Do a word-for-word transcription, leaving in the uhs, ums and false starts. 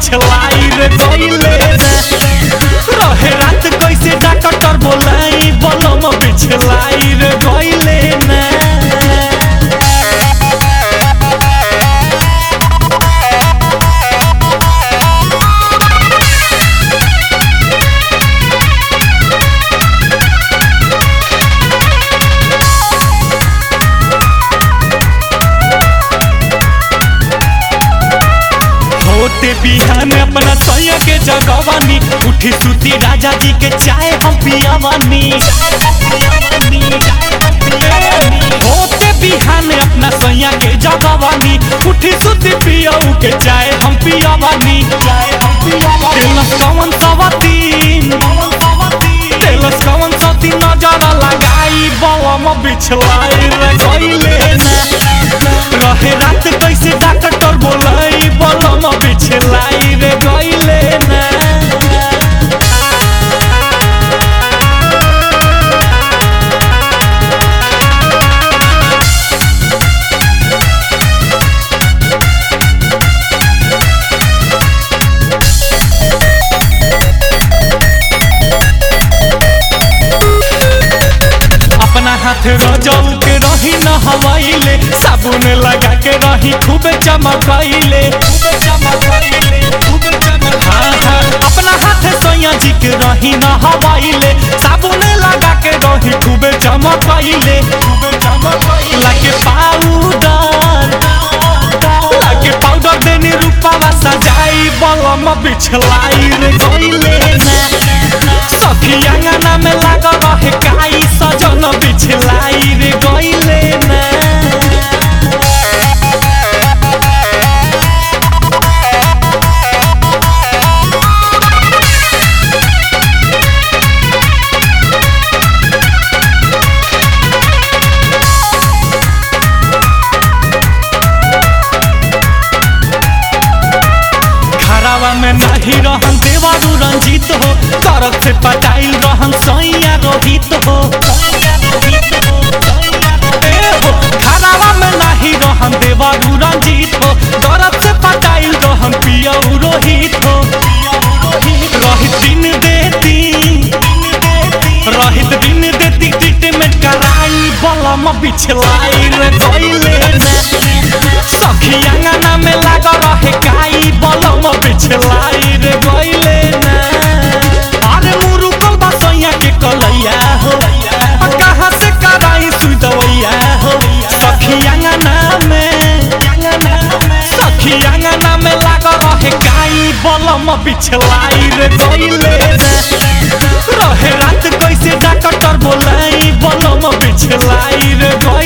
बिछलाई रे गइले ना रहे रात कैसे डॉक्टर बोलाई बलम बिछलाई रे गइले ना होते बिहान अपना सैया के जगवानी उठी सुती राजा जी के चाय हम पियावानी होते बिहान अपना सैया के जगवानी उठी सुती पियाऊ के चाय हम पियावानी तेलस कवन सवतीन तेलस कवन सती नजर लगाई बलम बिछलाई रे गइले ना रहे रात कैसे डॉक्टर बोलाई बलम बिछलाई रे गइले ना अपना हाथ रजऊ के रही न हवाइले साबुन लगा के रही खूब चमकइले हाँ हाँ अपना हाथ सैया जी के रही न हवाइले साबुन लगा के रही खूब चमकइले लाके पाउडर लाके पाउडर देनी रूपावा सजाई बलम बिछलाई रे गइले ना सखी अंगना में लगा रहे काई सजन बिछलाई रे गइले ना घरवा में नहीं रहन देवारू रंजीत हो तरफ से पटाइल रहन सैया रोहित हो घरवा में नहीं रहन देवारू रंजीत हो तरफ से पटाइल रहन पियाऊ रोहित हो रोहित दिन देती रोहित दिन देती ट्रीटमेंट कराई बलम बिछलाई रे गइले ना सखी अंगना में लगा रहे काई बलम बिछलाई रे गइले ना अरे मुरुकल बसैया के कलैया हो कहाँ से कराई सुई दवैया हो सखी अंगना में सखी अंगना में लगा रहे काई बलम बिछलाई रे गइले ना रहे रात कैसे डॉक्टर बोलाई बलम बिछलाई रे गइले